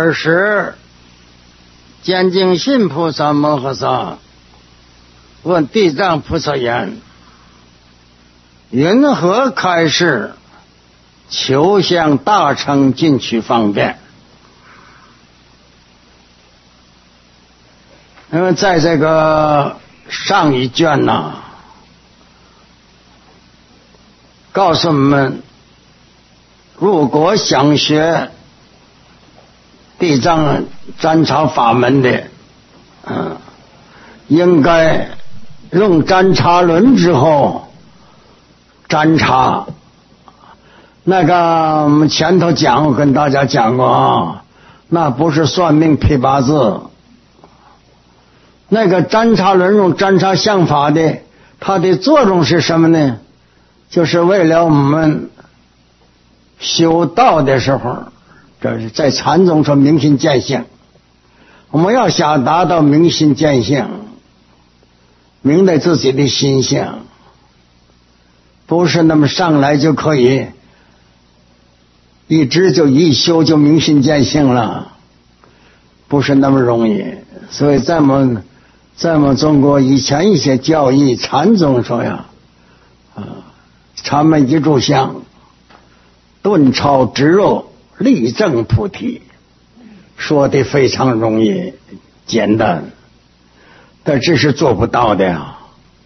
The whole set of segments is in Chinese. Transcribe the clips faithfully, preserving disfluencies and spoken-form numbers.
尔时，见净信菩萨摩诃萨问地藏菩萨言：云何开示求向大乘进取方便？因为在这个上一卷呐、啊，告诉我们，如果想学地藏占察法门的，嗯，应该用占察轮之后占察。那个我们前头讲，我跟大家讲过啊，那不是算命批八字。那个占察轮用占察相法的，它的作用是什么呢？就是为了我们修道的时候，这是在禅宗说明心见性，我们要想达到明心见性，明白自己的心性，不是那么上来就可以一直就一修就明心见性了，不是那么容易。所以在我们在我们中国以前一些教义，禅宗说呀，啊，禅门一炷香，顿超直入，立正菩提，说的非常容易简单，但这是做不到的呀。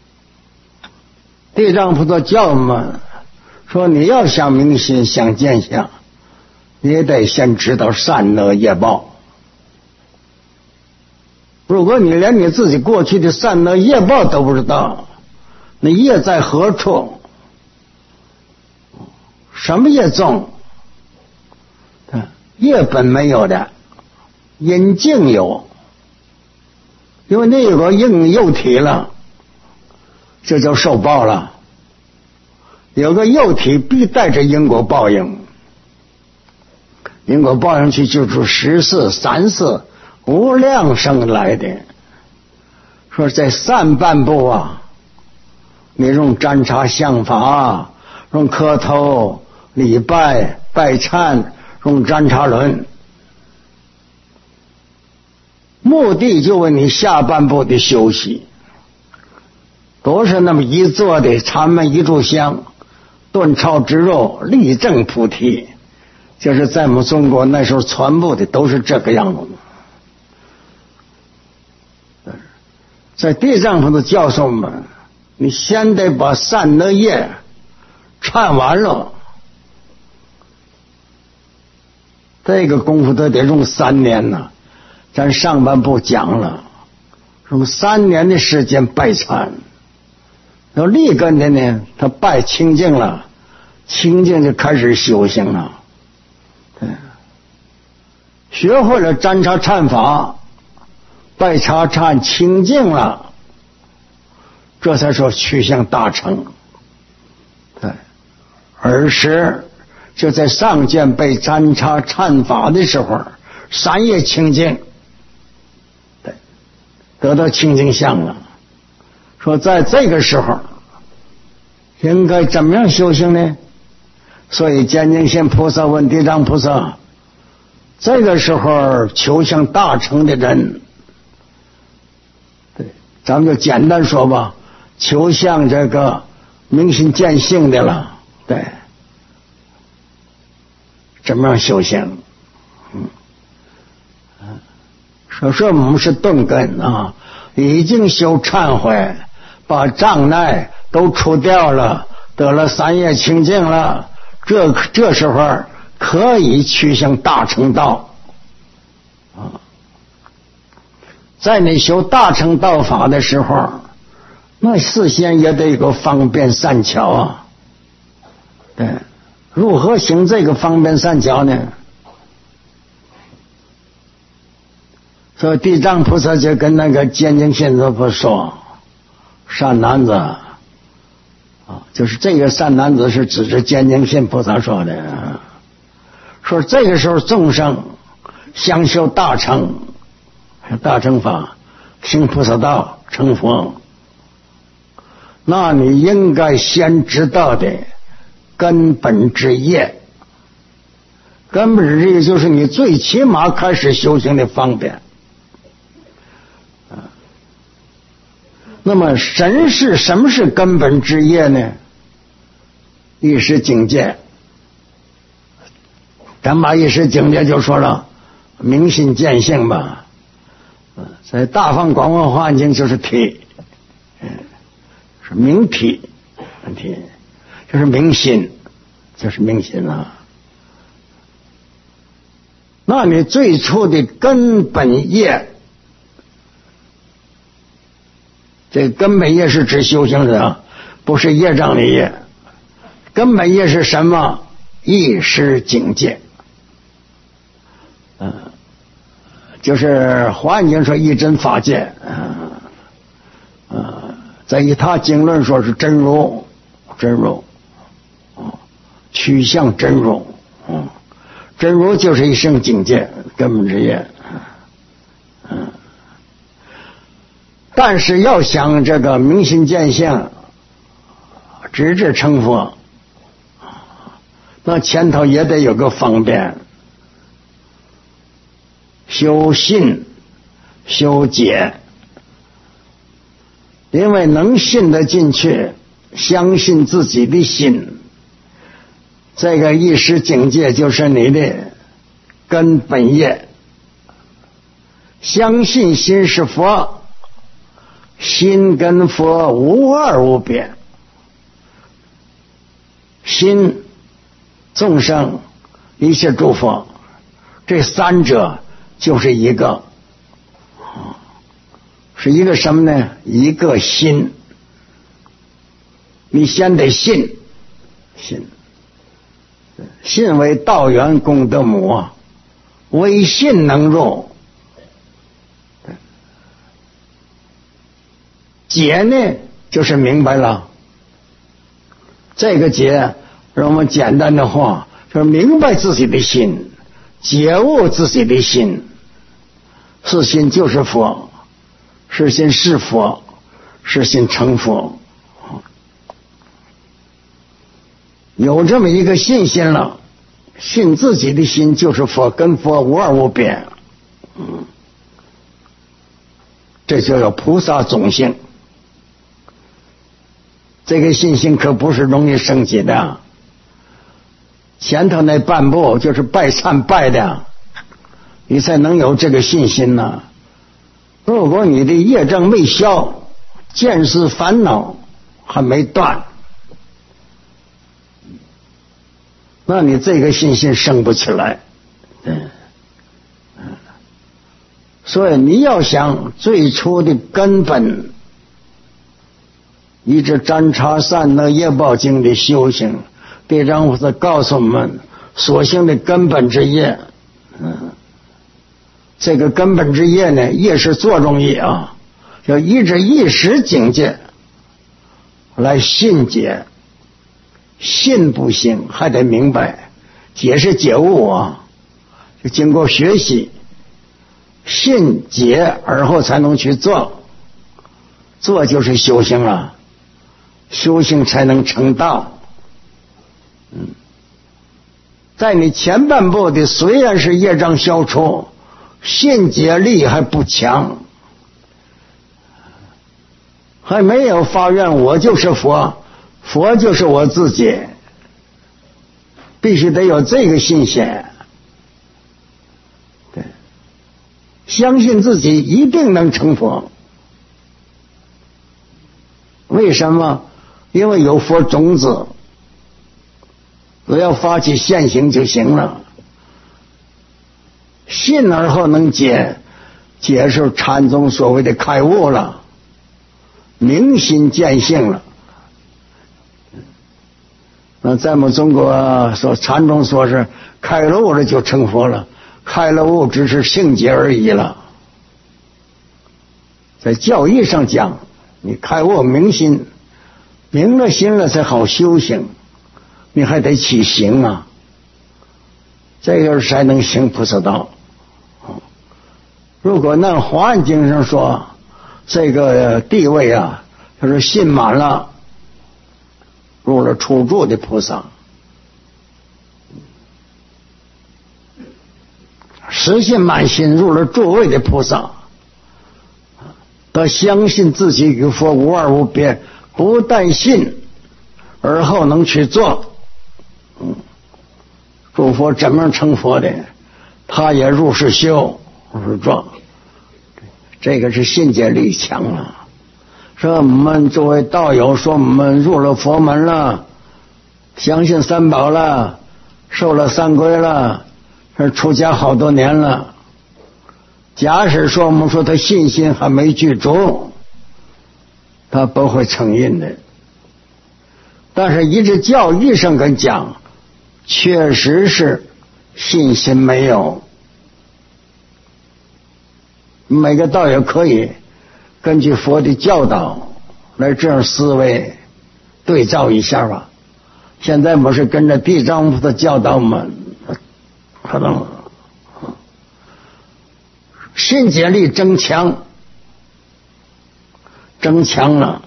地藏菩萨教我们说，你要想明心想见相，你得先知道善恶业报。如果你连你自己过去的善恶业报都不知道，那业在何处？什么业重？业本没有的，因境有。因为那有个应幼体了，这就受报了。有个幼体必带着因果报应，因果报应去就是十世、三世、无量生来的。说在上半部啊，你用占察相法，用磕头礼拜拜忏，用占察轮，目的就为你下半部的休息。都是那么一坐的禅门一炷香，顿超直入，立正菩提，就是在我们中国那时候传播的都是这个样子。在地藏菩萨教授们，你先得把善恶业忏完了，这个功夫都得用三年呢。咱上半部讲了，用三年的时间拜忏。要立根的呢，他拜清净了，清净就开始修行了。对，学会了占察忏法，拜察忏清净了，这才说趋向大乘。对，尔时就在上见被占察忏法的时候，三业清净，对，得到清净相了。说在这个时候应该怎么样修行呢？所以见净信菩萨问地藏菩萨，这个时候求向大乘的人，对，咱们就简单说吧，求向这个明心见性的了，对，怎么样修行？嗯，说说我们是顿根啊，已经修忏悔，把障碍都除掉了，得了三业清净了，这这时候可以趋向大乘道啊。在你修大乘道法的时候，那事先也得有个方便善巧啊。对，如何行这个方便善巧呢？所以地藏菩萨就跟那个见净信佛菩萨说，善男子啊，就是这个善男子是指着见净信菩萨说的，说这个时候众生想修大乘，大乘法，行菩萨道，成佛，那你应该先知道的根本之业， 根本之业就是你最起码开始修行的方便。那么神是什么是根本之业呢？一时境界。咱把一时境界就说了明心见性吧，在大放广文化经就是体，是明体，体就是明心，就是明心啊。那你最初的根本业，这根本业是指修行者，不是业障的业。根本业是什么？一时境界。嗯、呃，就是华严经说一真法界，嗯、呃，呃，在以他经论说是真如，真如，哦，趋向真如，嗯。真如就是一生境界，根本之业。嗯，但是要想这个明心见性，直至成佛，那前头也得有个方便，修信，修解。因为能信得进去，相信自己的心。这个一时境界就是你的根本业，相信心是佛，心跟佛无二无别，心众生一切诸佛，这三者就是一个，是一个什么呢？一个心。你先得信，信信为道源功德母啊，唯信能入。解呢，就是明白了。这个解，让我们简单的话，就是明白自己的心，觉悟自己的心。是心就是佛，是心是佛，是心成佛。有这么一个信心了，信自己的心就是佛，跟佛无二无别。嗯，这就叫菩萨种性。这个信心可不是容易升起的，前头那半步就是拜忏拜的，你才能有这个信心呢。如果你的业障没消，见识烦恼还没断，那你这个信心升不起来。嗯，所以你要想最初的根本，依着占察善那业报经的修行，地藏菩萨告诉我们所行的根本之业。嗯，这个根本之业呢，业是作用业啊，要依着一时境界来信解。信不行还得明白，解是解悟啊，就经过学习，信解而后才能去做，做就是修行了，修行才能成道。嗯，在你前半部的虽然是业障消除，信解力还不强，还没有发愿我就是佛，佛就是我自己，必须得有这个信心。对，相信自己一定能成佛。为什么？因为有佛种子，只要发起现行就行了。信而后能解，解是禅宗所谓的开悟了，明心见性了。那在我们中国说禅宗说是开了悟了就成佛了，开了悟只是性解而已了。在教义上讲，你开悟明心，明了心了才好修行，你还得起行啊，这个才能行菩萨道。如果那华严经上说这个地位啊，他说信满了，入了初住的菩萨。 实信满心入了诸位的菩萨，得相信自己与佛无二无别，不但信，而后能去做。嗯，诸佛怎么成佛的？他也入世修，入世做。这个是信解力强了。说我们作为道友，说我们入了佛门了，相信三宝了，受了三皈了，出家好多年了。假使说我们说他信心还没具足，他不会承认的。但是一直教义上跟讲，确实是信心没有。每个道友可以根据佛的教导来这样思维对照一下吧。现在我们是跟着地藏菩萨教导我们，可能信解力增强，增强了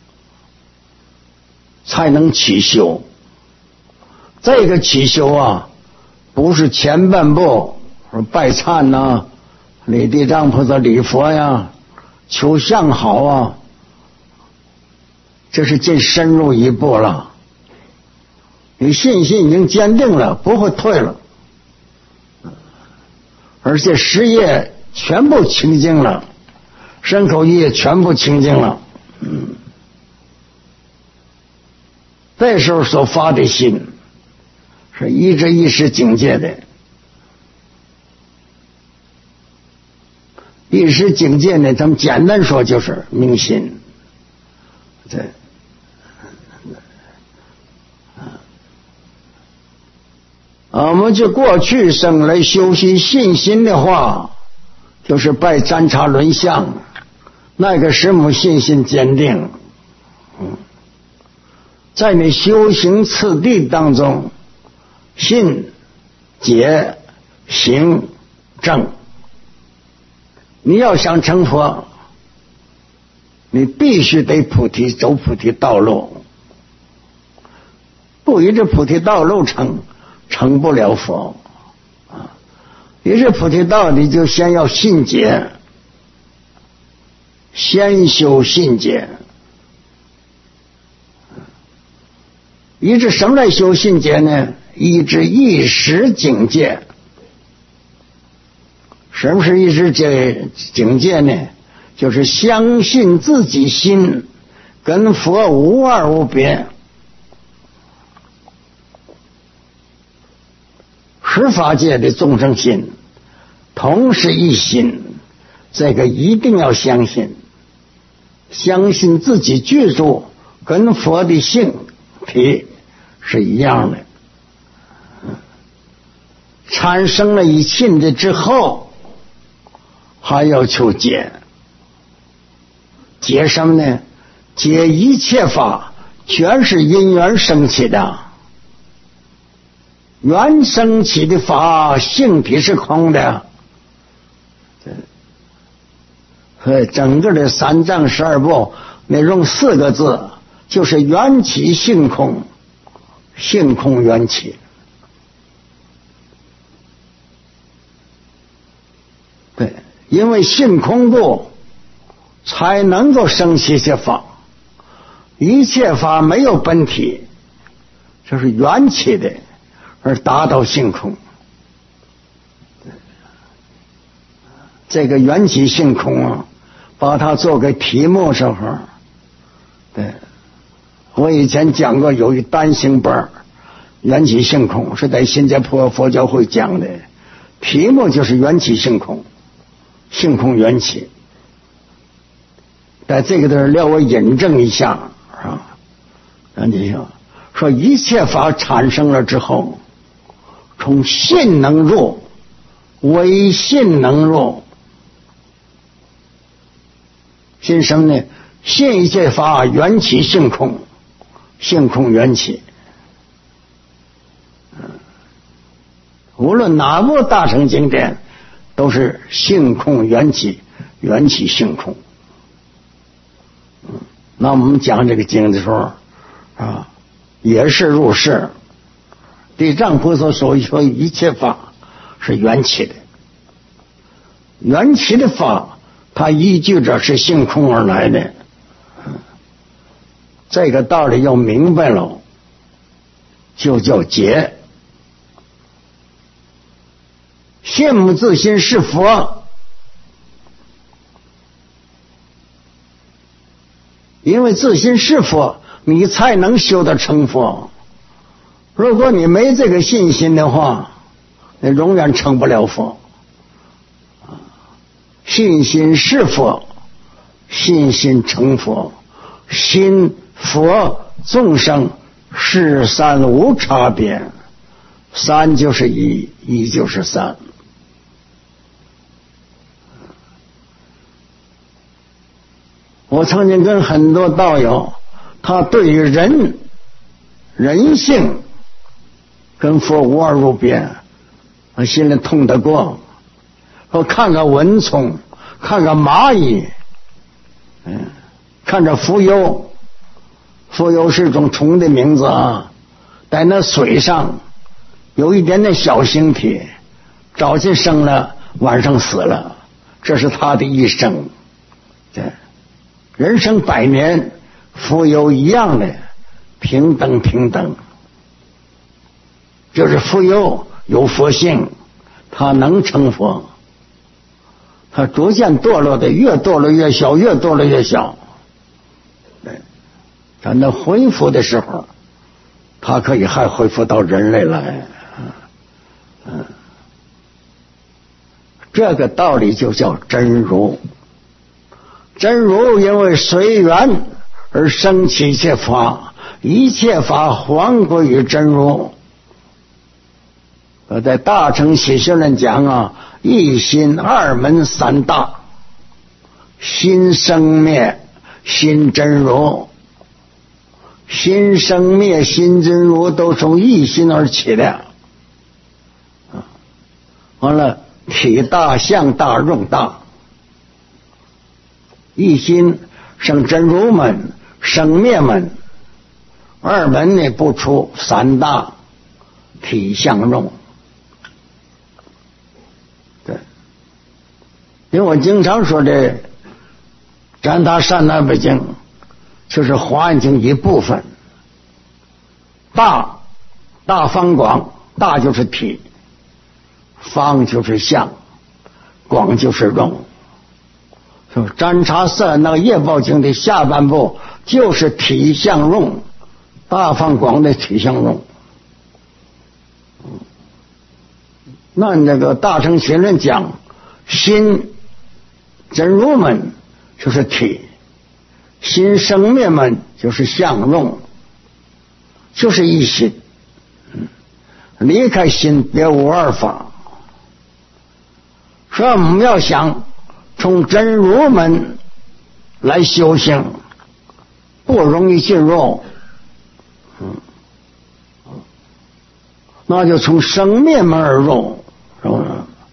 才能起修。这个起修啊，不是前半部拜忏呐、啊、礼地藏菩萨、礼佛呀、求相好啊，这是进深入一步了。你信心已经坚定了，不会退了，而且十业全部清净了，身口意也全部清净了。嗯，这时候所发的心是一直一时境界的，一时境界呢，咱们简单说就是明心。这我们就过去生来修习信心的话，就是拜占察轮相，那个时母信心坚定。嗯，在你修行次第当中，信、解、行、正，你要想成佛，你必须得菩提，走菩提道路，不依着菩提道路成，成不了佛啊！依着菩提道，你就先要信解，先修信解。依着什么来修信解呢？依着一时境界。什么是一时这境界呢？就是相信自己心跟佛无二无别。十法界的众生心同是一心，这个一定要相信，相信自己具足跟佛的性体是一样的。产生了一信的之后，还要求解。解什么呢？解一切法全是因缘生起的，缘生起的法性体是空的。所以整个的三藏十二部内容四个字，就是缘起性空，性空缘起。对，因为性空故才能够生起一切法，一切法没有本体，就是缘起的，而达到性空。这个缘起性空啊，把它做个题目时候，对，我以前讲过，有一单行本缘起性空，是在新加坡佛教会讲的，题目就是缘起性空，性空缘起。在这个地儿让我引证一下啊，那你说说一切法产生了之后，从信能入，唯信能入。信什么呢？信一切法缘起性空，性空缘起。无论哪部大乘经典，都是性空缘起，缘起性空。那我们讲这个经的时候啊，也是入世。地藏菩萨所说一切法是缘起的， 缘起的法，它依据着是性空而来的。这个道理要明白了，就叫解。信不自信是佛，因为自信是佛，你才能修得成佛。如果你没这个信心的话，你永远成不了佛。信心是佛，信心成佛，心佛众生是三无差别，三就是一，一就是三。我曾经跟很多道友，他对于人人性跟佛无二无别，我心里痛得过。说看个蚊虫，看个蚂蚁，嗯，看着蜉蝣，蜉蝣是种虫的名字啊，在那水上有一点点小形体，早晨生了，晚上死了，这是他的一生。对，人生百年，蜉蝣一样的平等平等，就是蜉蝣有佛性，他能成佛。他逐渐堕落的，越堕落越小，越堕落越小。对，等到恢复的时候，他可以还恢复到人类来。嗯，这个道理就叫真如。真如因为随缘而生起一切法，一切法还归于真如。我在大乘起信论讲啊，一心二门三大，心生灭，心真如，心生灭，心真如都从一心而起的。完了，体大、相大、用大，一心生真如门，生灭门，二门呢不出三大，体相用。因为我经常说的占他善那不经就是华严经一部分，大大方广，大就是体，方就是相，广就是用。就占察色那个业报经的下半部就是体相用，大方广的体相用。那那个大乘学论讲心真如门就是体，心生灭门就是相用，就是一心。离开心别无二法。所以我们要想从真如门来修行，不容易进入，嗯，那就从生灭门而入，是不是？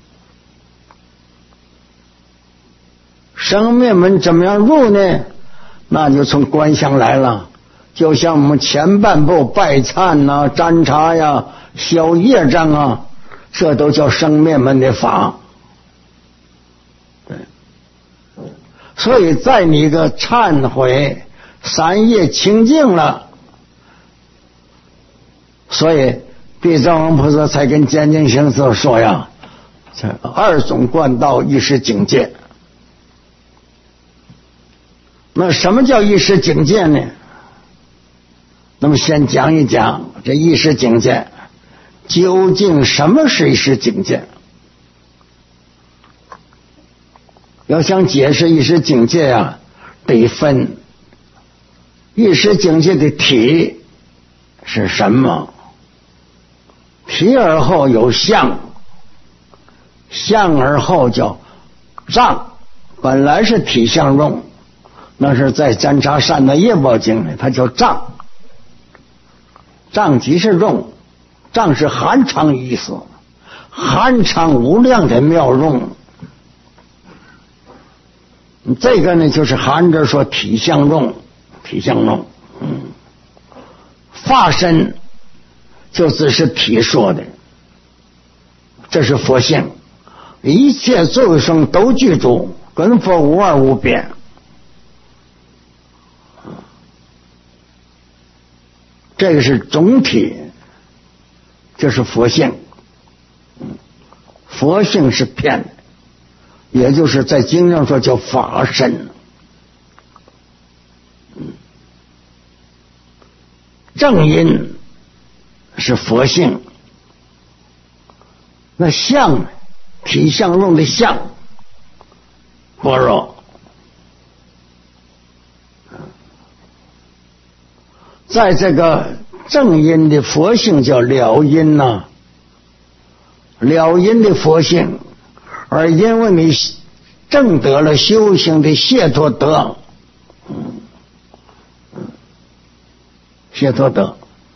生灭门怎么样入呢？那就从观想来了。就像我们前半部拜忏呐、占察呀、消业障啊，这都叫生灭门的法。对，所以在你个忏悔三业清净了，所以地藏王菩萨才跟坚定行者说呀，这二种观道一时境界。那什么叫一时境界呢？那么先讲一讲这一时境界，究竟什么是一时境界？要想解释一时境界啊，得分一时境界的体是什么？体而后有相，相而后叫障，本来是体相用，那是在占察善的业报经里，它叫障。障即是用，障是含藏意思，含藏无量的妙用。这个呢，就是含着说体相用，体相用，嗯，法身就只是体说的，这是佛性。 一切众生都具足，跟佛无二无别。这个是总体，这是佛性。佛性是骗的，也就是在经上说叫法身。正因是佛性，那相体相论的相般若，在这个正因的佛性叫了因呐、啊，了因的佛性，而因为你证得了修行的解脱德，解脱德，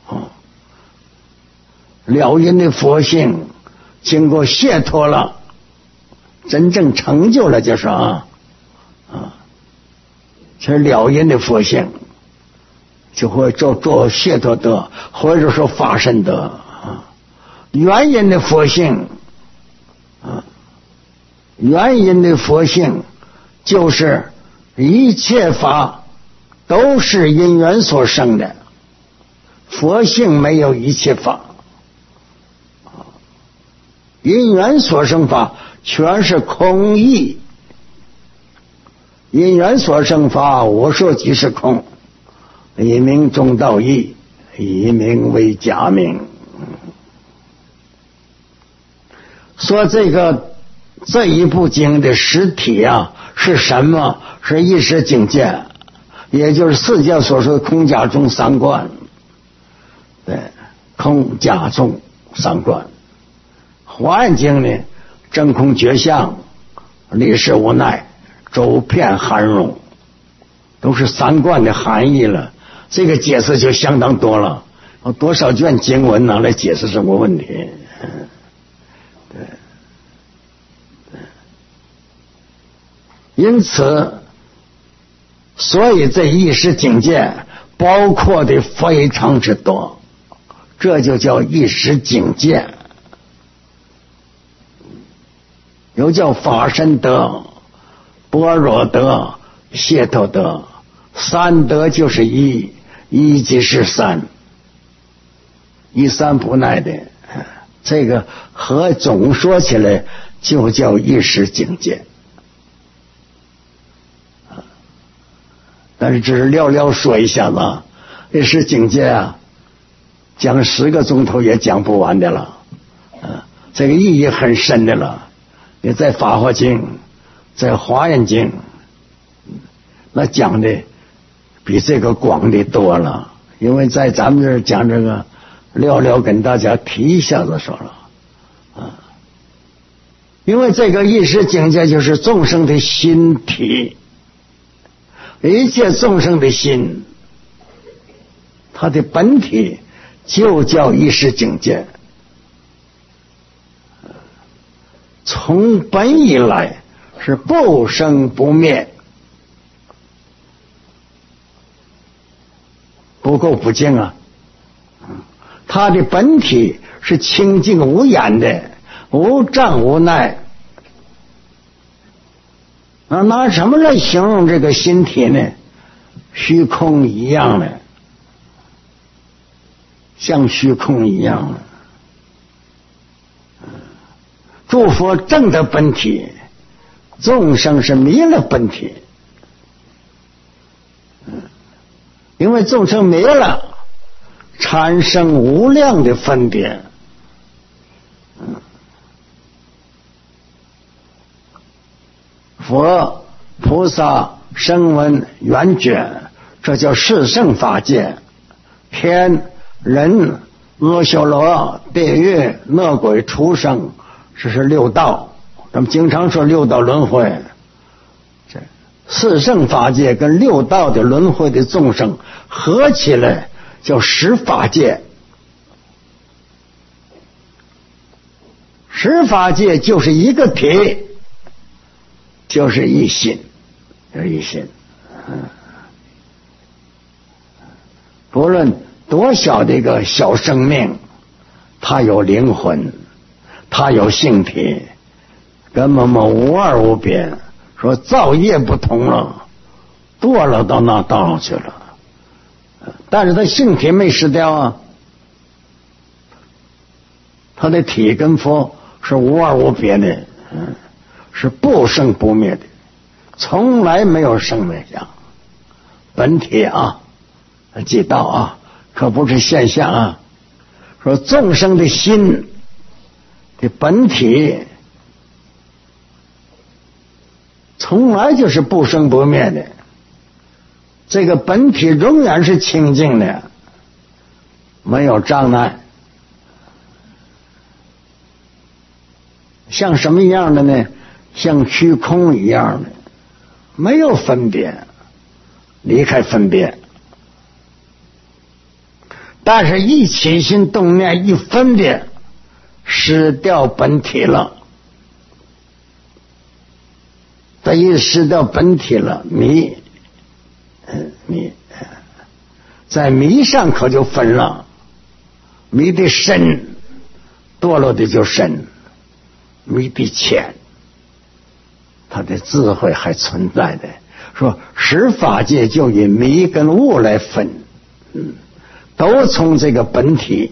了因的佛性经过解脱了，真正成就了，就是啊啊，这了因的佛性就会做做解脱德，或者说法身德啊。原因的佛性啊，原因的佛性就是一切法都是因缘所生的，佛性没有一切法，因缘所生法全是空义，因缘所生法我说即是空，一名中道义，一名为假名。说这个这一部经的实体啊是什么？是意识境界，也就是释迦所说的空假中三观。对，空假中三观。华严经呢，真空觉相，理事无奈，周遍含容，都是三观的含义了。这个解释就相当多了，有多少卷经文拿来解释什么问题？对，对，因此，所以这意识境界包括的非常之多，这就叫意识境界。又叫法身德、般若德、解脱德，三德就是一，一即是三，一三不耐的，这个和总说起来就叫意识境界。但是只是寥寥说一下子，意识境界啊，讲十个钟头也讲不完的了，这个意义很深的了。也在法华经，在华严经，那讲的比这个广的多了。因为在咱们这儿讲这个，寥寥跟大家提一下子说了啊。因为这个意识境界就是众生的心体，一切众生的心，它的本体就叫意识境界。从本以来是不生不灭，不垢不净啊。它的本体是清净无染的，无障无碍。那拿什么来形容这个心体呢？虚空一样的，像虚空一样的。诸佛正的本体，众生是迷了本体。因为众生迷了，产生无量的分别。佛、菩萨、声闻、缘觉，这叫四圣法界。天、人、阿修罗、地狱、恶鬼、畜生，这是六道。咱们经常说六道轮回，这四圣法界跟六道的轮回的众生合起来叫十法界。十法界就是一个体，就是一心，就是一心。嗯，不论多小的一个小生命，它有灵魂，它有性体， 根本么无二无别，说造业不同了，堕落到那道上去了，但是他性体没失掉啊，他的体跟佛是无二无别的，嗯，是不生不灭的，从来没有生灭相。本体啊，记到啊，可不是现象啊。说众生的心的本体从来就是不生不灭的，这个本体永远是清净的，没有障碍。像什么样的呢？像虚空一样的，没有分别，离开分别。但是一起心动念一分别，失掉本体了。这一失掉本体了，迷，嗯，迷，在迷上可就分了，迷的深，堕落的就深，迷的浅，他的智慧还存在的。说十法界就以迷跟悟来分，嗯，都从这个本体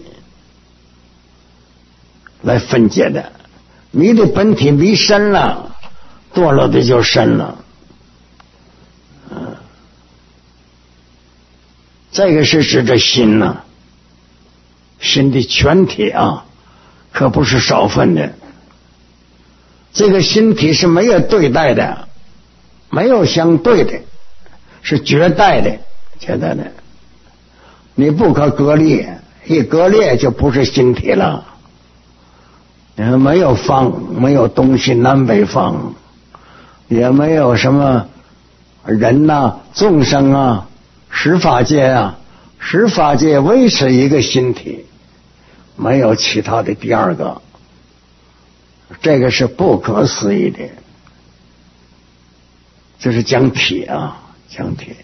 来分解的。迷的本体迷深了，堕落的就深了。嗯，这个是指着心呢、啊，心的全体啊，可不是少分的。这个心体是没有对待的，没有相对的，是绝代的，绝代的。你不可割裂，一割裂就不是心体了。没有方，没有东西南北方，也没有什么人呐、啊、众生啊、十法界啊，十法界维持一个心体，没有其他的第二个，这个是不可思议的。这是讲体啊，讲体。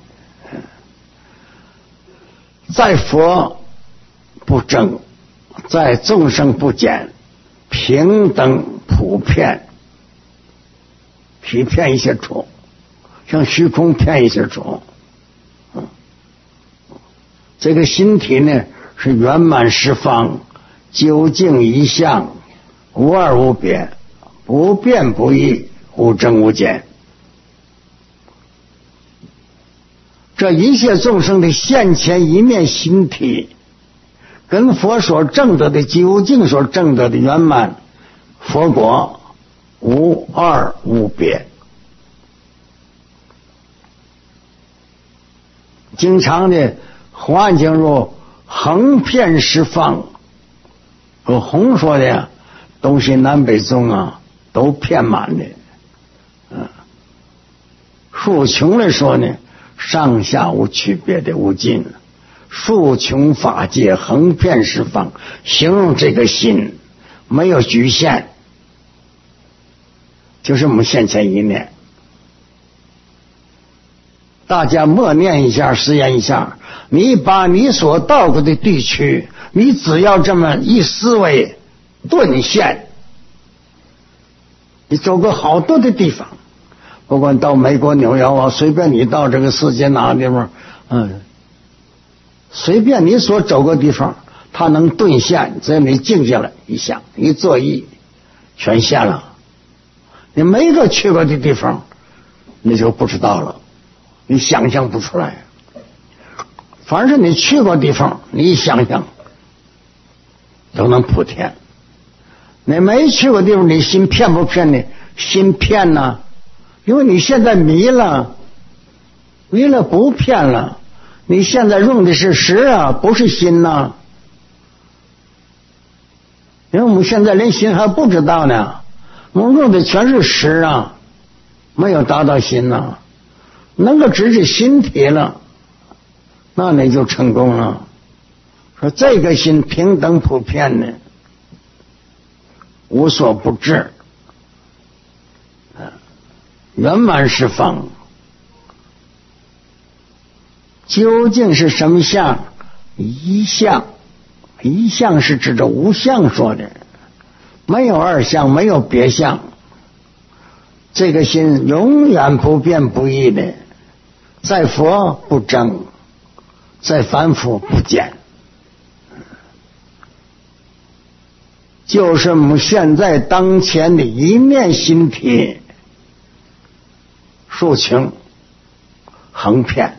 在佛不争，在众生不减，平等普遍，体遍一切处，像虚空遍一切处。嗯，这个心体呢是圆满十方，究竟一相，无二无别，不变不异，无增无减。这一切众生的现前一面心体，跟佛所证得的究竟所证得的圆满佛果无二无别。经常的弘案经入横遍十方，和弘说的呀，东西南北中啊都遍满的。嗯，数穷来说呢，上下无区别的无尽，数穷法界，横遍十方，形容这个心没有局限，就是我们现前一念。大家默念一下，实验一下，你把你所到过的地区，你只要这么一思维顿现，你走过好多的地方，不管到美国纽约啊，随便你到这个世界哪个地方，嗯，随便你所走过地方，它能顿现，只要你静下来一想，一坐意，全现了。你没个去过的地方，你就不知道了，你想象不出来。凡是你去过地方，你一想想都能普天。你没去过地方，你心骗不骗呢？心骗呢、啊，因为你现在迷了，迷了不骗了。你现在用的是识啊，不是心呐、啊。因为我们现在连心还不知道呢，我们用的全是识啊，没有达到心呐、啊。能够直指心体了，那你就成功了。说这个心平等普遍呢，无所不至，圆满十方。究竟是什么相？一相，一相是指着无相说的，没有二相，没有别相。 这个心永远不变不异的，在佛不增，在凡夫不减。就是我们现在当前的一念心体，竖情横遍，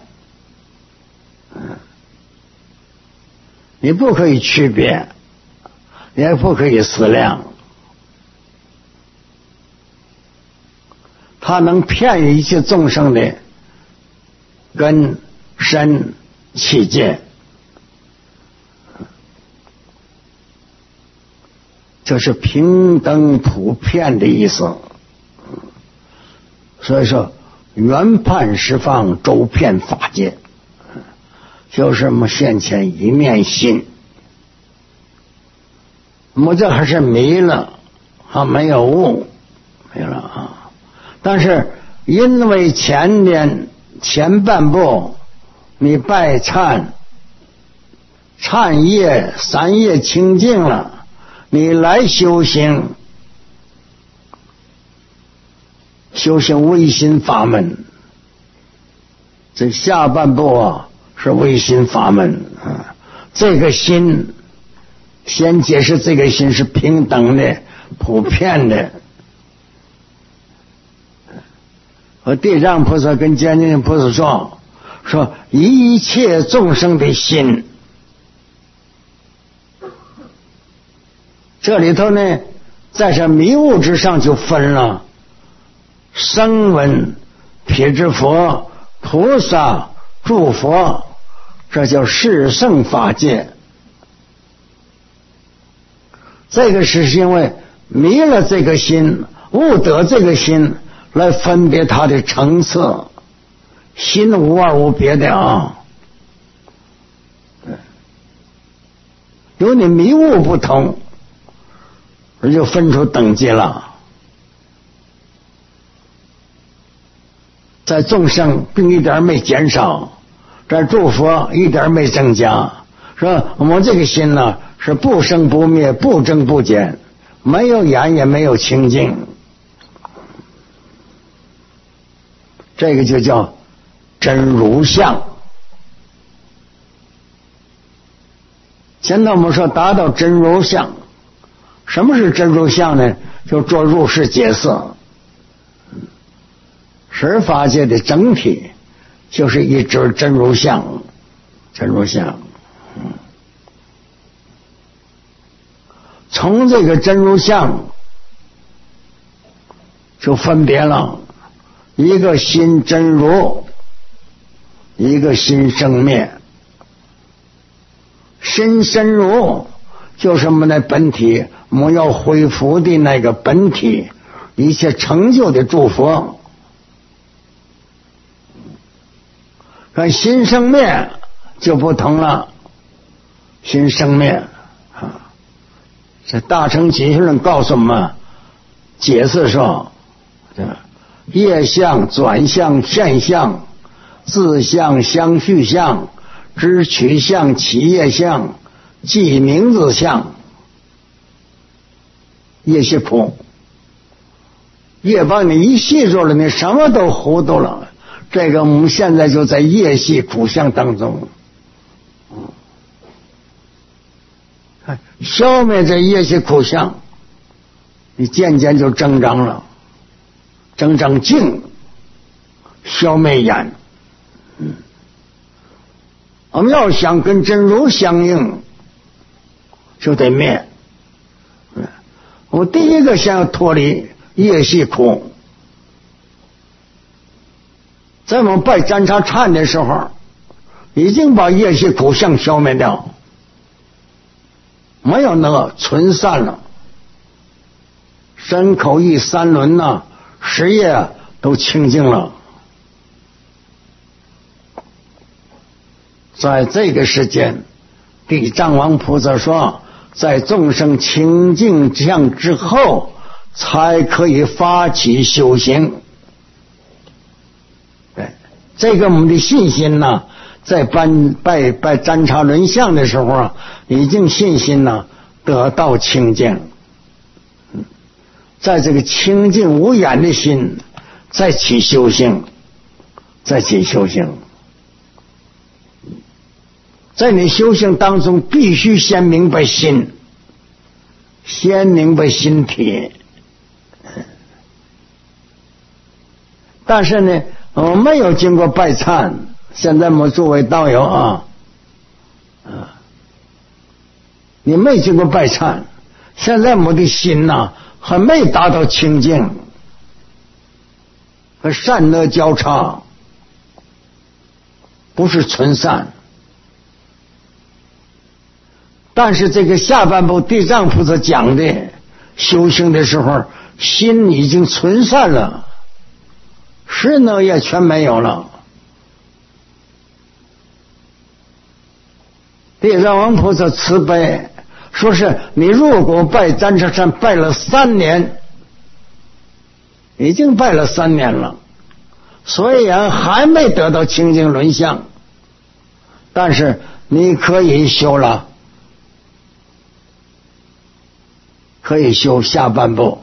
你不可以区别，也不可以思量，它能骗一切众生的根身器界，这是平等普遍的意思。所以说圆判十方周遍法界，就是我们现前一念心。我们这还是迷了啊，没有悟，没了啊。但是因为前年前半部你拜忏忏业三业清净了，你来修行修行唯心法门，这下半部啊是唯心法门啊。这个心先解释，这个心是平等的普遍的。和地藏菩萨跟观世音菩萨说说一切众生的心，这里头呢在这迷雾之上就分了声闻、辟支佛、菩萨、诸佛，这叫四圣法界。这个是因为迷了这个心，悟得这个心，来分别它的层次，心无二无别的啊。有你迷悟不同，而就分出等级了。在众生并一点没减少，在诸佛一点没增加，说我们这个心呢是不生不灭，不增不减，没有染也没有清净，这个就叫真如相。现在我们说达到真如相，什么是真如相呢？就做入世解释。十法界的整体就是一只真如相，真如相。嗯，从这个真如相就分别了一个心真如，一个心生灭。心真如就是我们的本体，我们要恢复的那个本体，一切成就的诸佛。看心生灭就不同了，心生灭啊，这大乘起信论告诉我们解释说，业相、转相、现象、自相、相续相、知取相、起业相、记名字相，业是苦，业把你一系住了，你什么都糊涂了。这个我们现在就在业系苦相当中，消灭这业系苦相，你渐渐就增长了，增长净，消灭眼。嗯，我们要想跟真如相应，就得灭。嗯，我第一个先要脱离业系苦。在我们拜占察忏的时候，已经把业系苦相消灭掉，没有那个存散了，身口意三轮呐、啊，十业都清净了。在这个时间，地藏王菩萨说，在众生清净相之后，才可以发起修行。这个我们的信心呢，在拜拜拜占察轮相的时候啊，已经信心呢得到清净。 在这个清净无染的心再起修行，再起修行。在你修行当中必须先明白心，先明白心体。但是呢，我没有经过拜忏，现在我诸位道友啊，啊，你没经过拜忏，现在我的心呐、啊、还没达到清净，和善恶交叉，不是纯善。但是这个下半部地藏菩萨讲的修行的时候，心已经纯善了，是呢也全没有了。地藏王菩萨慈悲，说是你如果拜占车山拜了三年，已经拜了三年了，虽然还没得到清净轮相，但是你可以修了，可以修下半部，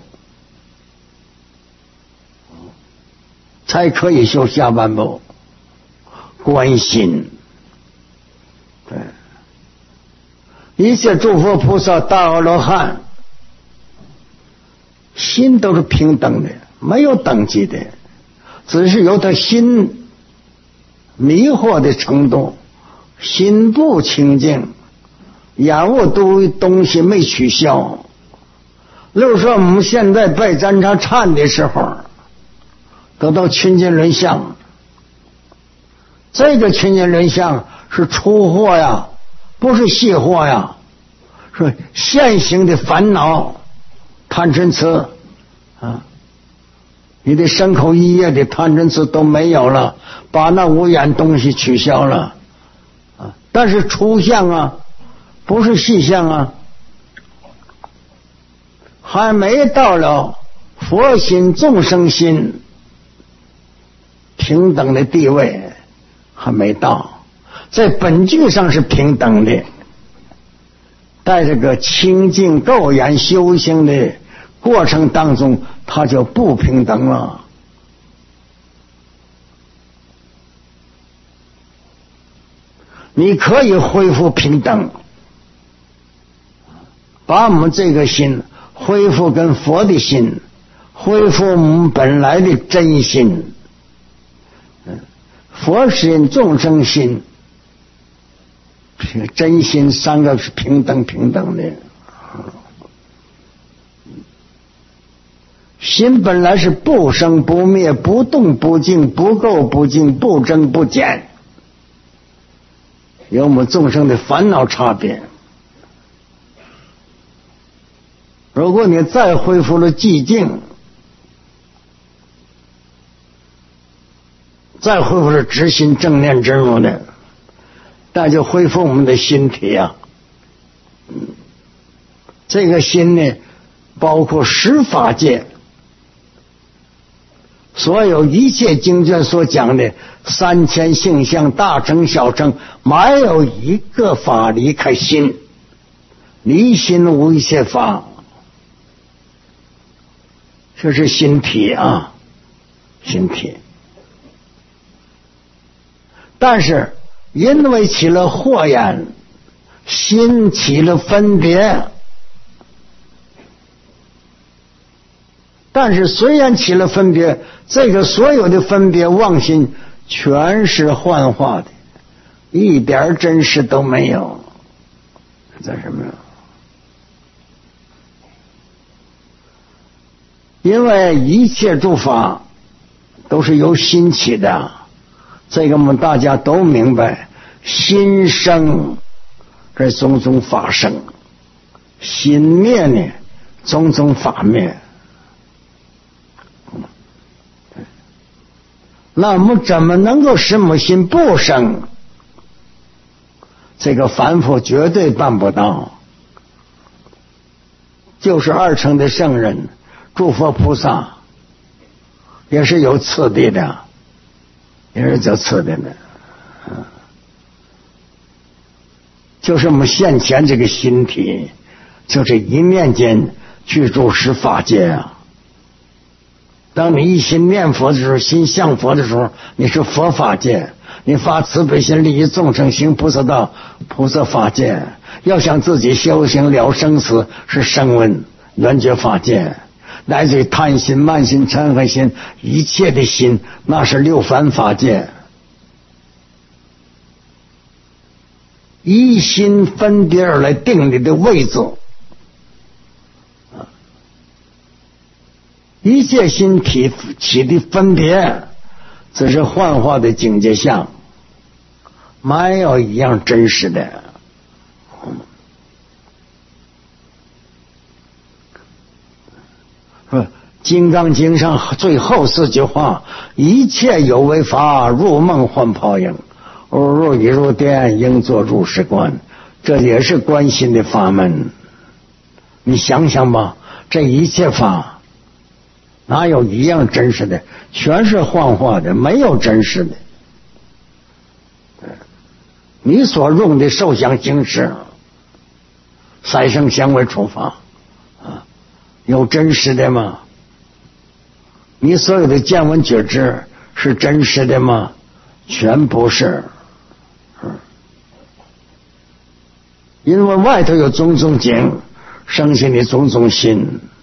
才可以修下半部观心。对，一切诸佛菩萨大阿罗汉心都是平等的，没有等级的，只是由他心迷惑的程度，心不清净，眼物都东西没取消。例如说我们现在拜占茶忏的时候得到清净轮相，这个清净轮相是出货呀，不是细货呀，是现行的烦恼贪嗔痴啊，你的身口意业的贪嗔痴都没有了，把那五眼东西取消了啊。但是出相啊，不是细相啊，还没到了佛心众生心平等的地位，还没到，在本具上是平等的，在这个清净垢染修行的过程当中，它就不平等了。你可以恢复平等，把我们这个心恢复跟佛的心，恢复我们本来的真心。佛心、众生心、真心三个是平等平等的。心本来是不生不灭、不动不静、不垢不净、不增不减，有我们众生的烦恼差别。如果你再恢复了寂静，再恢复了直心正念真如的，那就恢复我们的心体啊。嗯，这个心呢，包括十法界，所有一切经卷所讲的三千性相、大乘小乘，没有一个法离开心，离心无一切法，这是心体啊，心体。但是因为起了惑染，心起了分别，但是虽然起了分别，这个所有的分别妄心全是幻化的，一点真实都没有。这什么？因为一切诸法都是由心起的，这个我们大家都明白，心生这种种法生，心灭呢种种法灭。那我们怎么能够使我心不生？这个凡夫绝对办不到，就是二乘的圣人诸佛菩萨也是有次第的，也是有次第的，就是我们现前这个心体，就这一念间具足十法界啊。 当你一心念佛的时候，心向佛的时候，你是佛法界；你发慈悲心利益众生，行菩萨道，菩萨法界。要想自己修行了生死，是声闻缘觉法界。来自于贪心、慢心、嗔恨心，一切的心，那是六凡法界。一心分别而来定你的位置，一切心体起的分别，这是幻化的境界相，没有一样真实的。《金刚经》上最后四句话：一切有为法，入梦幻泡影，偶入一入电，应作入室观。这也是观心的法门。你想想吧，这一切法哪有一样真实的？全是幻化的，没有真实的。你所用的受想行识，三生相为处法啊，有真实的吗？你所有的见闻觉知是真实的吗？全不是。因为外头有种种境，生起你种种心。